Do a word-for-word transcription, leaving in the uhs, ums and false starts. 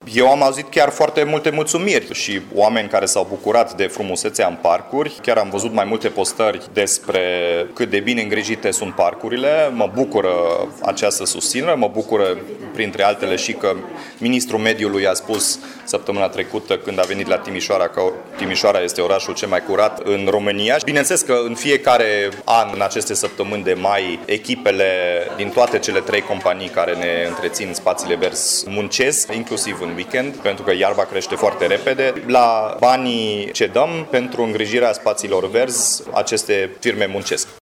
Eu am auzit chiar foarte multe mulțumiri și oameni care s-au bucurat de frumusețea în parcuri. Chiar am văzut mai multe postări despre cât de bine îngrijite sunt parcurile. Mă bucură această susținere, mă bucură printre altele și că ministrul mediului a spus săptămâna trecută când a venit la Timișoara că Timișoara este orașul cel mai curat în România. Bineînțeles că în fiecare an, în aceste săptămâni de mai, echipele din toate cele trei companii care ne întrețin spațiile verzi muncesc, inclusiv în weekend, pentru că iarba crește foarte repede. La banii ce dăm pentru îngrijirea spațiilor verzi, aceste firme muncesc.